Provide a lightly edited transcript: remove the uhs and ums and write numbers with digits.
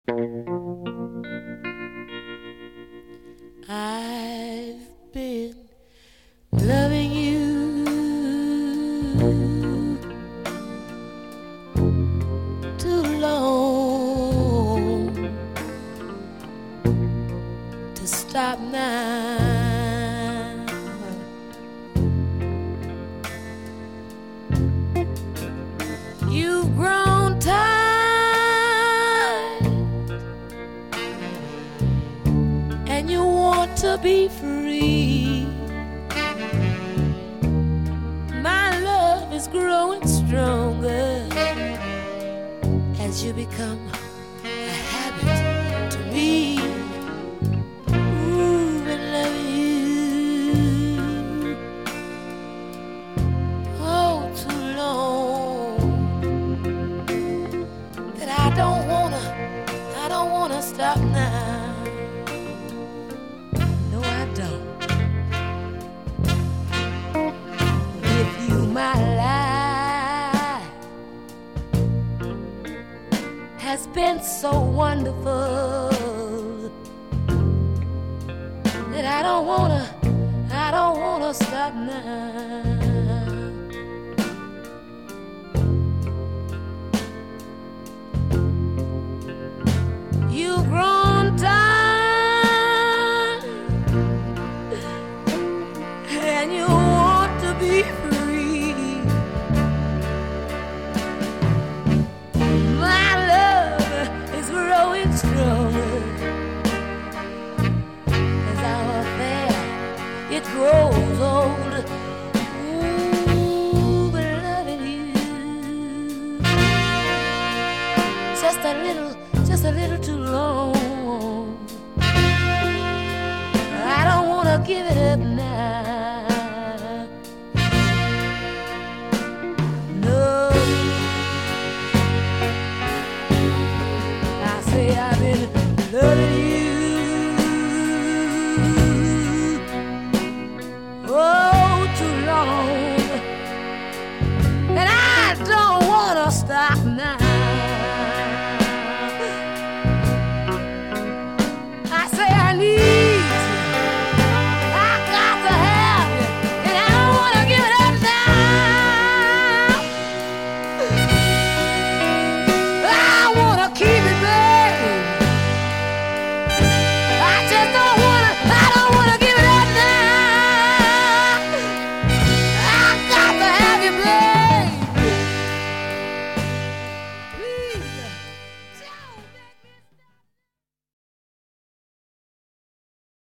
I've been loving you too long to stop now. You've grown tired and you want to be free. My love is growing stronger as you become a habit to me. Ooh, I love you oh too long that I don't wanna stop now. No, I don't. With you, my life has been so wonderful that I don't wanna stop now. You've grown tired and you want to be free. My love is growing stronger as our affair it grows old. Ooh, but loving you just a little too long. I don't wanna give it up